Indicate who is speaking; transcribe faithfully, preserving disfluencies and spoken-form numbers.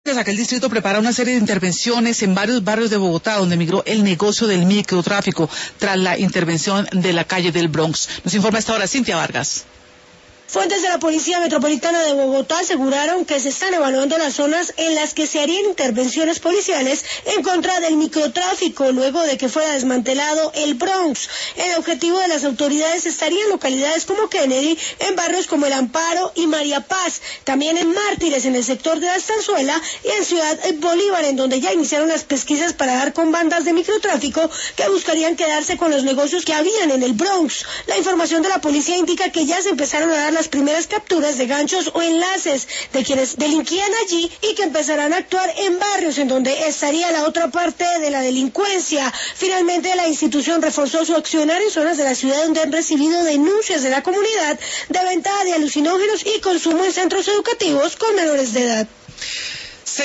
Speaker 1: Acá el distrito prepara una serie de intervenciones en varios barrios de Bogotá, donde migró el negocio del microtráfico tras la intervención de la calle del Bronx. Nos informa a esta hora Cintia Vargas.
Speaker 2: Fuentes de la Policía Metropolitana de Bogotá aseguraron que se están evaluando las zonas en las que se harían intervenciones policiales en contra del microtráfico luego de que fuera desmantelado el Bronx. El objetivo de las autoridades estaría en localidades como Kennedy, en barrios como El Amparo y María Paz, también en Mártires, en el sector de la Estanzuela, y en Ciudad Bolívar, en donde ya iniciaron las pesquisas para dar con bandas de microtráfico que buscarían quedarse con los negocios que habían en el Bronx. La información de la policía indica que ya se empezaron a dar las primeras capturas de ganchos o enlaces de quienes delinquían allí y que empezarán a actuar en barrios en donde estaría la otra parte de la delincuencia. Finalmente, la institución reforzó su accionar en zonas de la ciudad donde han recibido denuncias de la comunidad de venta de alucinógenos y consumo en centros educativos con menores de edad.